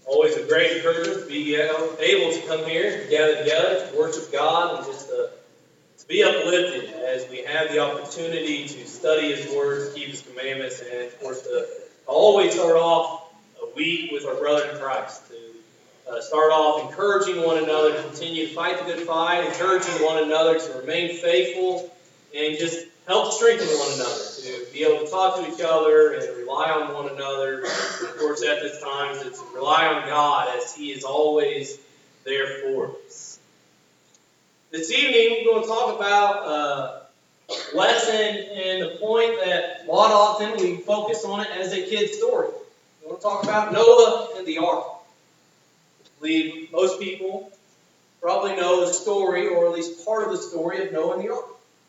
Always a great encouragement to be able to come here, gather together, to worship God, and just to be uplifted as we have the opportunity to study His words, keep His commandments, and of course to always start off a week with our brother in Christ. To start off encouraging one another to continue to fight the good fight, encouraging one another to remain faithful, and just help strengthen one another, to be able to talk to each other and rely on one another. And of course, at this time, it's rely on God as He is always there for us. This evening, we're going to talk about a lesson and the point that a lot often we focus on it as a kid's story. We're going to talk about Noah and the ark. I believe most people probably know the story, or at least part of the story of Noah and the ark.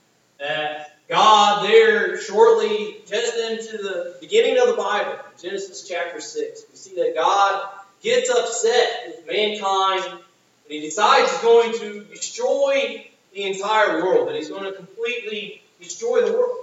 That God there, shortly just into the beginning of the Bible, Genesis chapter 6, we see that God gets upset with mankind, and He decides He's going to destroy the entire world, that He's going to completely destroy the world.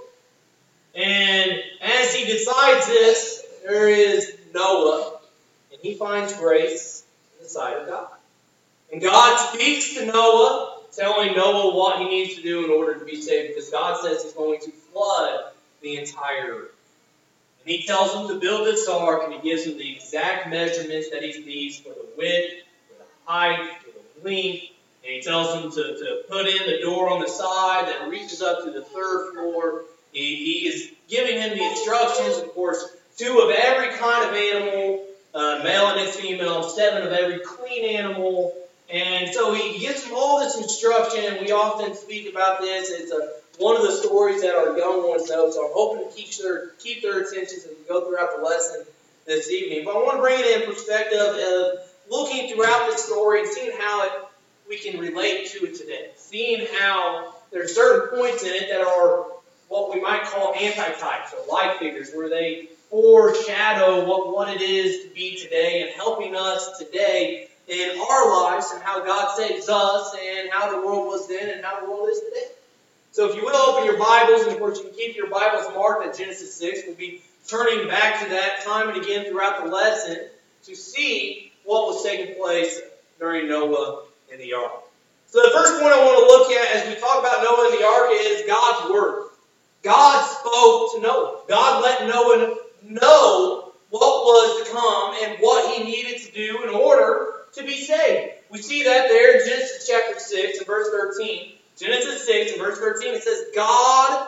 And as He decides this, there is Noah, and he finds grace in the sight of God. And God speaks to Noah, telling Noah what he needs to do in order to be saved, because God says He's going to flood the entire earth. And He tells him to build this ark, and He gives him the exact measurements that he needs for the width, for the height, for the length. And He tells him to put in the door on the side that reaches up to the third floor. He is giving him the instructions, of course, 2 of every kind of animal, male and female, 7 of every clean animal. And so He gives them all this instruction. We often speak about this. It's one of the stories that our young ones know. So I'm hoping to keep their attention as we go throughout the lesson this evening. But I want to bring it in perspective of looking throughout the story and seeing how we can relate to it today. Seeing how there are certain points in it that are what we might call antitypes or like figures, where they foreshadow what it is to be today and helping us today in our lives, and how God saves us, and how the world was then and how the world is today. So if you will, open your Bibles, and of course you can keep your Bibles marked at Genesis 6. We'll be turning back to that time and again throughout the lesson to see what was taking place during Noah and the ark. So the first point I want to look at as we talk about Noah and the ark is God's Word. God spoke to Noah. God let Noah know what was to come and what he needed to do in order to be saved. We see that there in Genesis chapter 6 and verse 13. Genesis 6 and verse 13, it says, God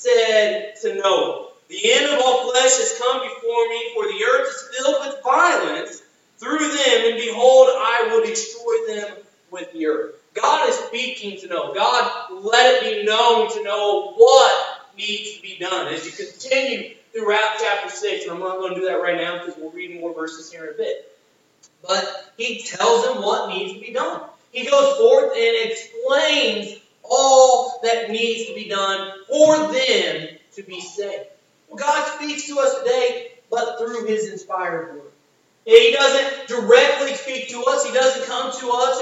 said to Noah, the end of all flesh has come before me, for the earth is filled with violence through them, and behold, I will destroy them with the earth. God is speaking to Noah. God let it be known to Noah what needs to be done. As you continue throughout chapter 6, and I'm not going to do that right now because we'll read more verses here in a bit. But He tells them what needs to be done. He goes forth and explains all that needs to be done for them to be saved. Well, God speaks to us today, but through His inspired word. He doesn't directly speak to us. He doesn't come to us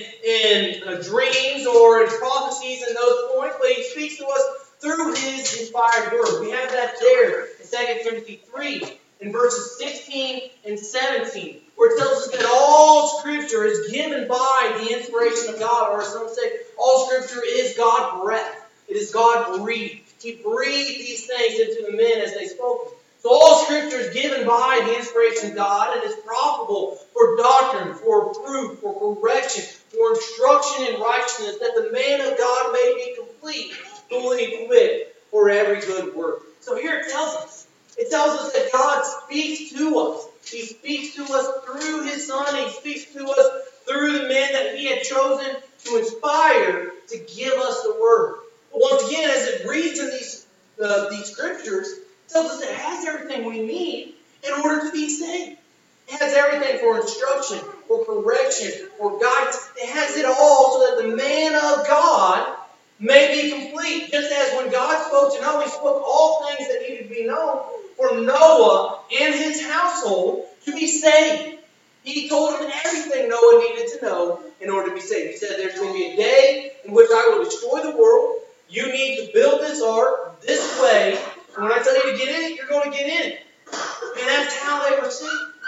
in dreams or in prophecies and those points, but He speaks to us through His inspired word. We have that there in 2 Timothy 3 in verses 16 and 17, where it tells us that all Scripture is given by the inspiration of God, or as some say, all Scripture is God breathed. It is God breathed. He breathed these things into the men as they spoke. So all Scripture is given by the inspiration of God and is profitable for doctrine, for reproof, for correction, for instruction in righteousness, that the man of God may be complete, fully equipped for every good work. So here it tells us that God speaks to us. He speaks to us through His Son. He speaks to us through the men that He had chosen to inspire to give us the Word. But once again, as it reads in these Scriptures, it tells us it has everything we need in order to be saved. It has everything for instruction, for correction, for guidance. It has it all so that the man of God may be complete. Just as when God spoke to Noah, He spoke all things that needed to be known for Noah and his household to be saved. He told him everything Noah needed to know in order to be saved. He said, there's going to be a day in which I will destroy the world. You need to build this ark this way. And when I tell you to get in it, you're going to get in it. And that's how they were saved.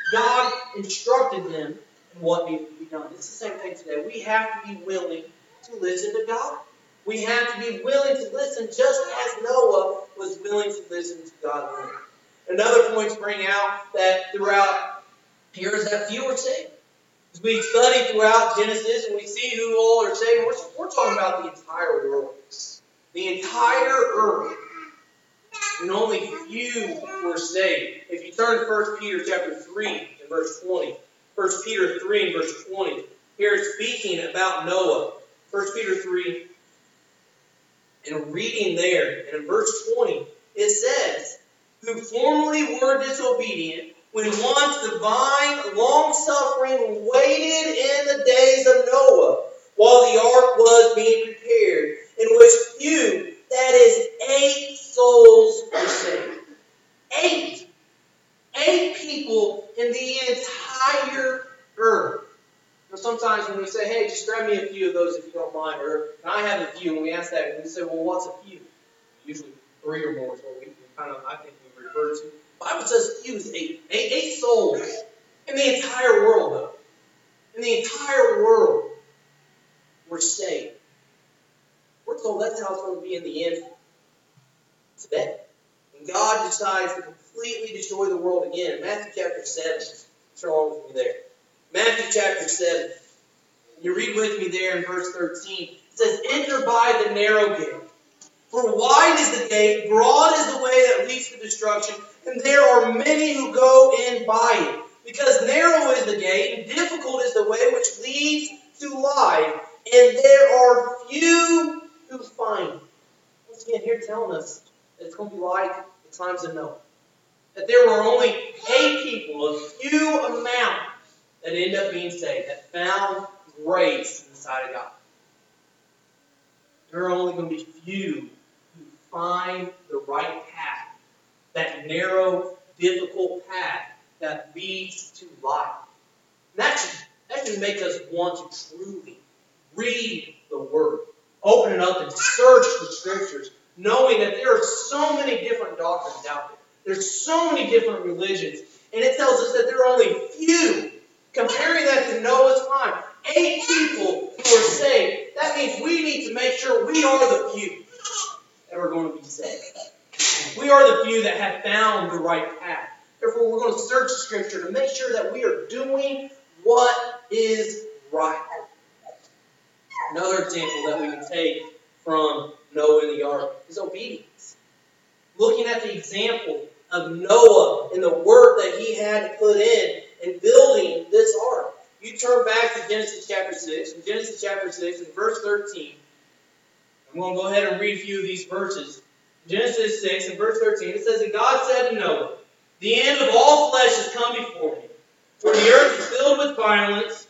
God instructed them in what needed to be done. It's the same thing today. We have to be willing to listen to God. We have to be willing to listen just as Noah was willing to listen to God. Another point to bring out that throughout here is that few are saved. As we study throughout Genesis and we see who all are saved, we're talking about the entire world. The entire earth. And only few were saved. If you turn to 1 Peter chapter 3 and verse 20. 1 Peter 3 and verse 20. Here it's speaking about Noah. 1 Peter 3 and reading there. And in verse 20 it says, who formerly were disobedient, when once divine long-suffering waited in the days of Noah, while the ark was being prepared, in which few, that is 8 souls were saved. 8. 8 people in the entire earth. Now sometimes when we say, hey, just grab me a few of those if you don't mind, or I have a few, and we ask that, and we say, well, what's a few? Usually 3 or more is what we kind of, I think we refer to. The Bible says few is 8. 8 souls in the entire world, though. In the entire world were saved. We're told that's how it's going to be in the end today. When God decides to completely destroy the world again. Matthew chapter 7. Turn along with me there. Matthew chapter 7. You read with me there in verse 13. It says, enter by the narrow gate. For wide is the gate, broad is the way that leads to destruction, and there are many who go in by it. Because narrow is the gate, and difficult is the way which leads to life, and there are few who find it. Once again, here telling us that it's going to be like the times of Noah. That there were only 8 people, a few amount, that end up being saved, that found grace in the sight of God. There are only going to be few who find the right path, that narrow, difficult path that leads to life. And that should make us want to truly read the Word, open it up and search the Scriptures, knowing that there are so many different doctrines out there. There's so many different religions, and it tells us that there are only few. Comparing that to Noah's time, 8 people who are saved. That means we need to make sure we are the few that are going to be saved. We are the few that have found the right path. Therefore, we're going to search the Scripture to make sure that we are doing what is right. Another example that we can take from Noah and the ark is obedience. Looking at the example of Noah and the work that he had to put in building this ark. You turn back to Genesis chapter 6. In Genesis chapter 6, in verse 13, I'm going to go ahead and read a few of these verses. Genesis 6, in verse 13, it says, and God said to Noah, the end of all flesh has come before me, for the earth is filled with violence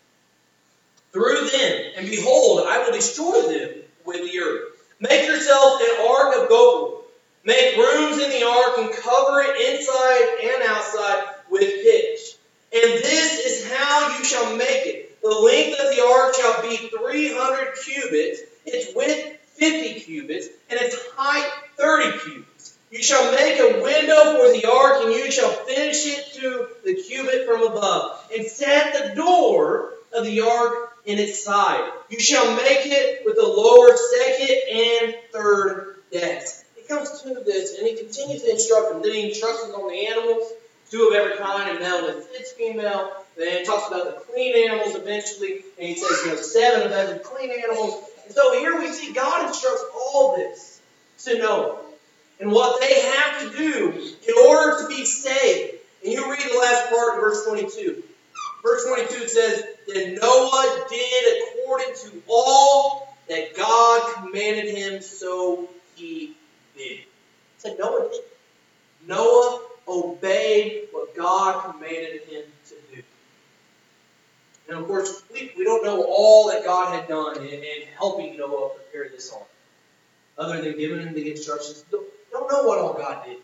through them, and behold, I will destroy them with the earth. Make yourself an ark of gopher. Make rooms in the ark and cover it inside and outside with pitch. And this is how you shall make it. The length of the ark shall be 300 cubits, its width 50 cubits, and its height 30 cubits. You shall make a window for the ark, and you shall finish it to the cubit from above. And set the door of the ark in its side. You shall make it with the lower second and third decks. He comes to this, and he continues to instruct them. Then he instructs them on the animals, 2 of every kind, and male and its female. Then he talks about the clean animals eventually, and he says, 7 of every clean animals. And so here we see God instructs all this to Noah, and what they have to do in order to be saved. And you read the last part in verse 22. Verse 22 it says, then Noah did according to all that God commanded him, so he did. It said Noah did. Noah obeyed what God commanded him to do. And of course, we don't know all that God had done in helping Noah prepare this ark, other than giving him the instructions. Don't know what all God did.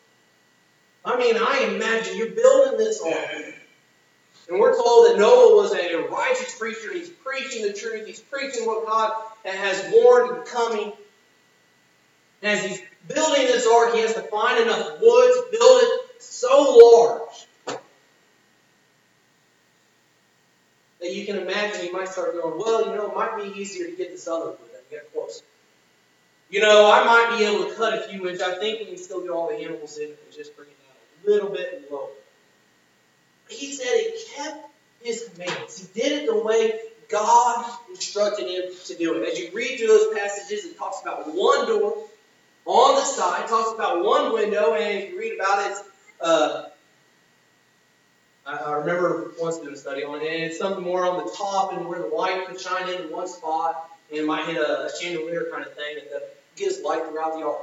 I mean, I imagine you're building this ark, and we're told that Noah was a righteous preacher. He's preaching the truth. He's preaching what God has warned is coming. And as he's building this ark, he has to find enough wood to build it so large that you can imagine you might start going, well, it might be easier to get this other wood and get closer. I might be able to cut a few inches. I think we can still get all the animals in and just bring it down a little bit lower. He said he kept his commandments. He did it the way God instructed him to do it. As you read through those passages, it talks about one door on the side, it talks about one window, and if you read about it, I remember once doing a study on it, and it's something more on the top and where the light could shine in one spot, and it might hit a chandelier kind of thing that gives light throughout the ark.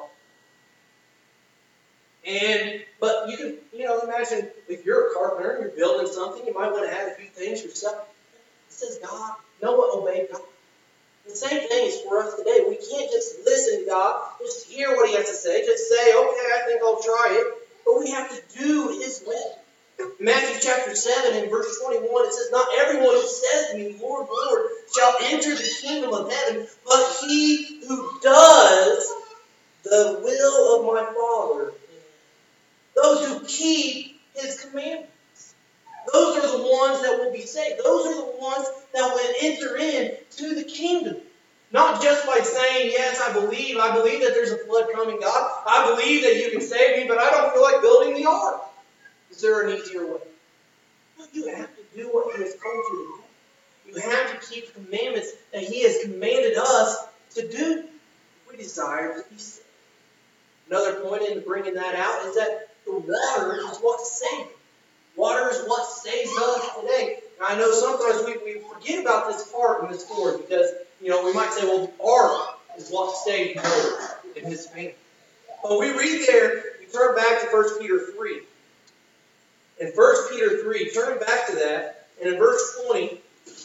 But you can, imagine if you're a carpenter and you're building something, you might want to add a few things yourself. It says God, Noah obeyed God. The same thing is for us today. We can't just listen to God, just hear what He has to say, just say, okay, I think I'll try it. But we have to do His will. In Matthew chapter 7 and verse 21, it says, not everyone who says to me, Lord, Lord, shall enter the kingdom of heaven, but he who does the will of my Father. Those who keep His commandments. Those are the ones that will be saved. Those are the ones that will enter into the kingdom. Not just by saying, yes, I believe that there's a flood coming, God. I believe that you can save me, but I don't feel like building the ark. Is there an easier way? No, you have to do what He has told you to do. You have to keep the commandments that He has commanded us to do. We desire to be saved. Another point in bringing that out is that the water is what saves. Water is what saves us today. Now, I know sometimes we forget about this part in the story because, we might say, well, the ark is what saved Noah and his family. But we read there, we turn back to 1 Peter 3. In 1 Peter 3, turn back to that, and in verse 20,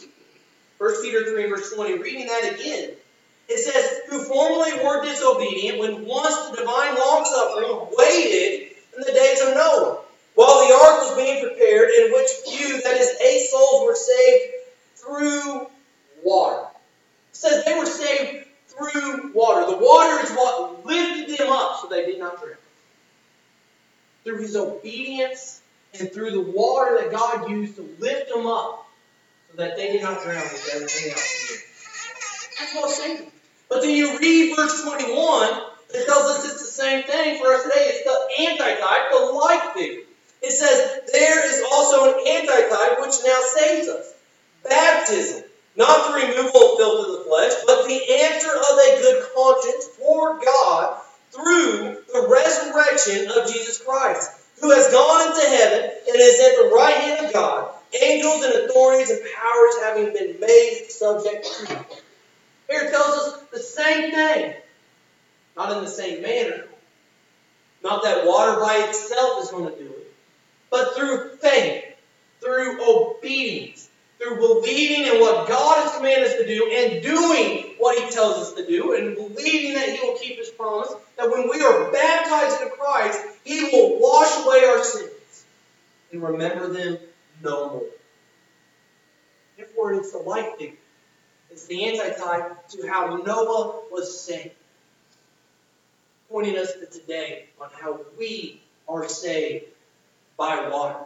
1 Peter 3 verse 20, reading that again, it says, who formerly were disobedient when once the divine long-suffering waited in the days of Noah, while the ark was being prepared, in which few, that is 8 souls, were saved through water. It says they were saved through water. The water is what lifted them up so they did not drown. Through His obedience and through the water that God used to lift them up so that they did not drown with everything else. That's what saved them. But then you read verse 21, it tells us it's the same thing for us today. It's the antitype, the like figure. It says, there is also an antitype which now saves us. Baptism, not the removal of filth of the flesh, but the answer of a good conscience toward God through the resurrection of Jesus Christ, who has gone into heaven and is at the right hand of God, angels and authorities and powers having been made subject to Him. Here it tells us the same thing. Not in the same manner. Not that water by itself is going to do it. But through faith, through obedience, through believing in what God has commanded us to do and doing what He tells us to do and believing that He will keep His promise, that when we are baptized into Christ, He will wash away our sins and remember them no more. Therefore, it's the like figure. It's the antitype to how Noah was saved, pointing us to today on how we are saved by water,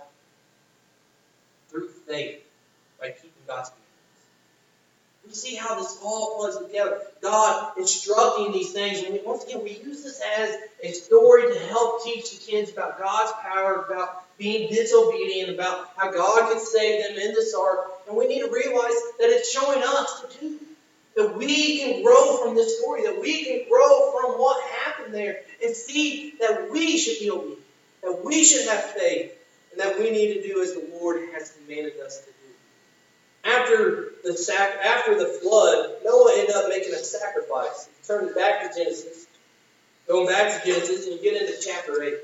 through faith, by keeping God's commandments. We see how this all flows together. God instructing these things. And once again, we use this as a story to help teach the kids about God's power, about being disobedient, about how God could save them in this ark. And we need to realize that it's showing us to do. That we can grow from this story. That we can grow from what happened there. And see that we should be obedient. That we should have faith. And that we need to do as the Lord has commanded us to do. After the flood, Noah ended up making a sacrifice. Turn back to Genesis. Going back to Genesis, and you get into chapter 8.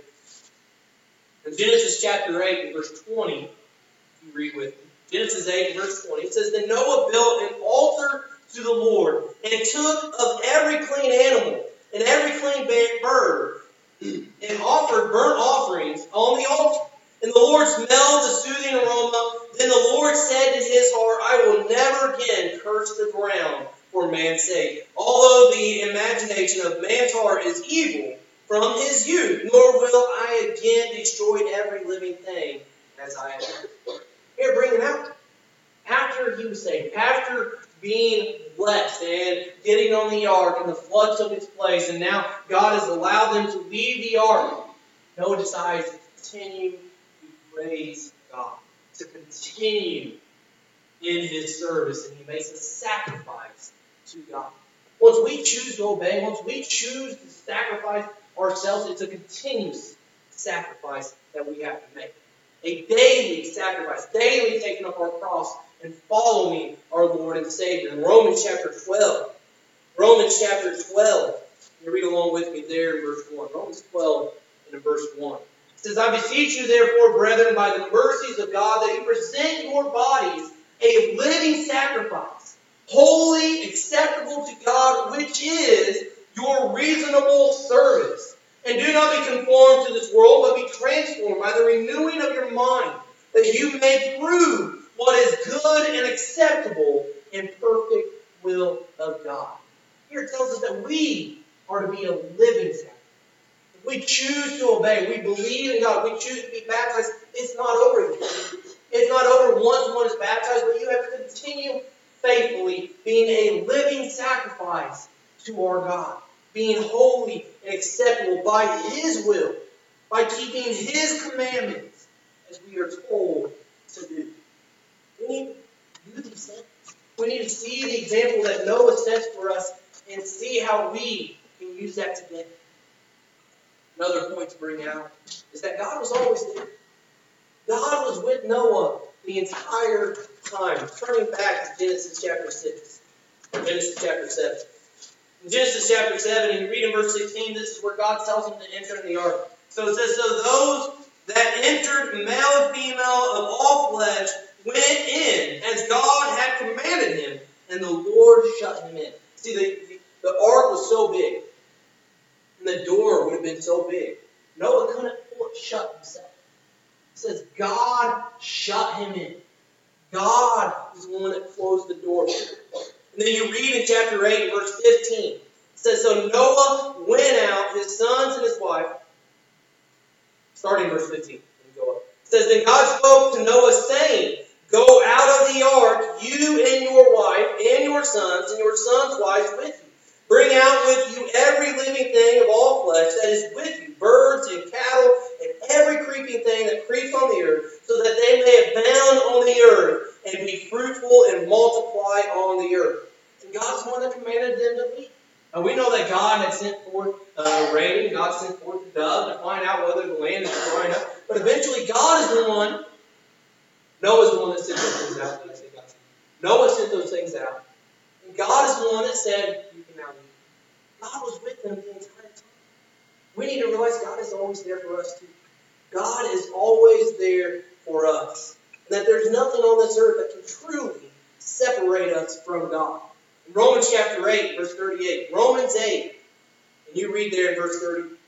In Genesis chapter 8, verse 20, if you read with me. Genesis 8, verse 20. It says, then Noah built an altar to the Lord, and took of every clean animal, and every clean bird, and offered burnt offerings on the altar. And the Lord smelled the soothing aroma. Then the Lord said in His heart, I will never again curse the ground for man's sake. Although the imagination of man's heart is evil from his youth, nor will I again destroy every living thing as I have done. Here, bring it out. After after he was saved, after being blessed and getting on the ark and the flood took its place, and now God has allowed them to leave the ark, Noah decides to continue to praise God, to continue in his service, and he makes a sacrifice to God. Once we choose to obey, once we choose to sacrifice ourselves, it's a continuous sacrifice that we have to make. A daily sacrifice, daily taking up our cross and following our Lord and Savior. In Romans chapter 12, you read along with me there in verse 1. Romans 12 and in verse 1. It says, I beseech you therefore, brethren, by the mercies of God, that you present your bodies a living sacrifice, holy, acceptable to God, which is your reasonable service. And do not be conformed to this world, but be transformed by the renewing of your mind, that you may prove what is good and acceptable and perfect will of God. Here it tells us that we are to be a living sacrifice. If we choose to obey, we believe in God, we choose to be baptized, it's not over yet. It's not over once one is baptized, but you have to continue faithfully being a living sacrifice to our God, being holy and acceptable by His will, by keeping His commandments, as we are told to do. We need to do these things. We need to see the example that Noah sets for us and see how we can use that today. Another point to bring out is that God was always there. God was with Noah the entire time. Turning back to Genesis chapter 6, Genesis chapter 7. In Genesis chapter 7, and you read in verse 16, this is where God tells them to enter in the ark. So it says, so those that entered, male and female of all flesh, went in as God had commanded him, and the Lord shut him in. See, the ark was so big, and the door would have been so big, Noah couldn't pull it shut himself. It says God shut him in. God is the one that closed the door. And then you read in chapter 8, verse 15. It says, so Noah went out, his sons and his wife. Starting in verse 15. Go up. It says, then God spoke to Noah, saying, go out of the ark, you and your wife, and your sons wives with you. Bring out with you every living thing of all flesh that is with you, birds and cattle, and every creeping thing that creeps on the earth, so that they may abound on the earth, and be fruitful and multiply on the earth. And God's the one that commanded them to leave. And we know that God had sent forth rain, God sent forth the dove to find out whether the land is drying up. But eventually God is the one, Noah's the one that sent those things out. Noah sent those things out. And God is the one that said, you can now leave. God was with them the entire time. We need to realize God is always there for us too. God is always there for us. And that there's nothing on this earth that can truly separate us from God. In Romans chapter 8, verse 38. Romans 8. And you read there in verse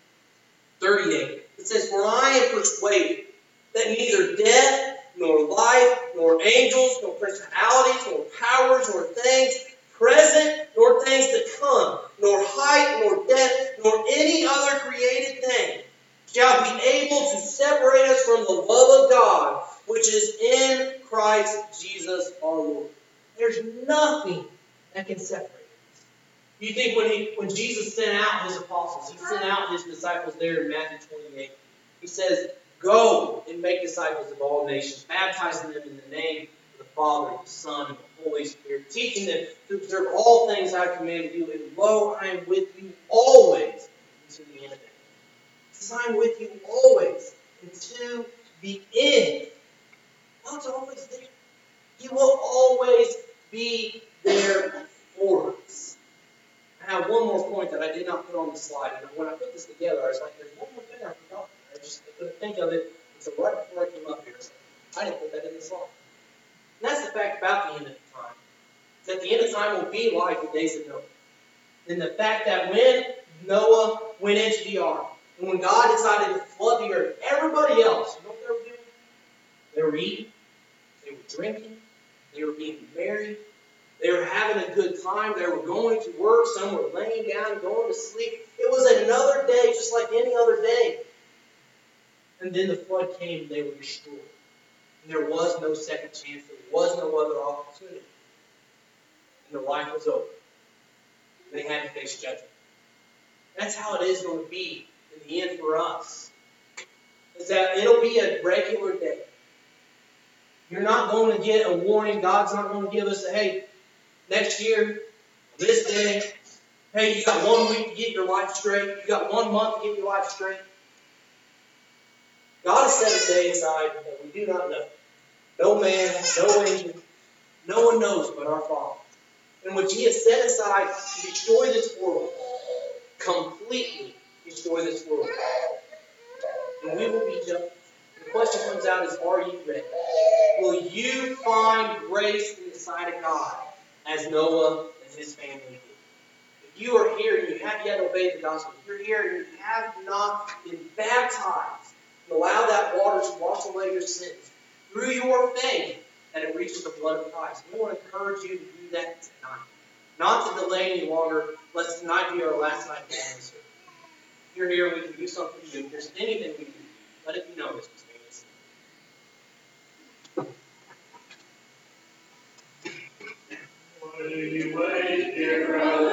38. It says, for I am persuaded that neither death, nor life, nor angels, nor principalities, nor powers, nor things present, nor things to come, nor height, nor depth, nor any other created thing shall be able to separate us from the love of God, which is in Christ Jesus our Lord. There's nothing that can separate us. You think when Jesus sent out His apostles, He sent out His disciples there in Matthew 28. He says, go and make disciples of all nations, baptizing them in the name of the Father, the Son, and the Holy Spirit, teaching them to observe all things I commanded you, and lo, I am with you always unto the end of the age. He says, I am with you always until the end. God's always there. He will always be there for us. I have one more point that I did not put on the slide, and when I put this together, I was like, there's one more thing I forgot. I couldn't think of it until right before I came up here. So I didn't put that in the slide. And that's the fact about the end of the time. That the end of time will be like the days of Noah. And the fact that when Noah went into the ark, and when God decided to flood the earth, everybody else, you know what they were doing? They were eating, they were drinking, they were being married, they were having a good time, they were going to work, some were laying down, going to sleep. It was another day just like any other day. And then the flood came and they were destroyed. And there was no second chance. There was no other opportunity. And their life was over. They had to face judgment. That's how it is going to be in the end for us. Is that it'll be a regular day. You're not going to get a warning. God's not going to give us a, hey, next year, this day, hey, you got 1 week to get your life straight. You got 1 month to get your life straight. God has set a day aside that we do not know. No man, no angel, no one knows but our Father. In which He has set aside to destroy this world. Completely destroy this world. And we will be judged. The question comes out is, are you ready? Will you find grace in the sight of God as Noah and his family did? If you are here and you have yet obeyed the gospel, if you're here and you have not been baptized, and allow that water to wash away your sins through your faith, that it reaches the blood of Christ. We want to encourage you to do that tonight. Not to delay any longer. Let tonight be our last night together. If you're here, we can do something for you. If there's anything we can do, let it be known, Mr. Stevens. What do you wait, dear brother?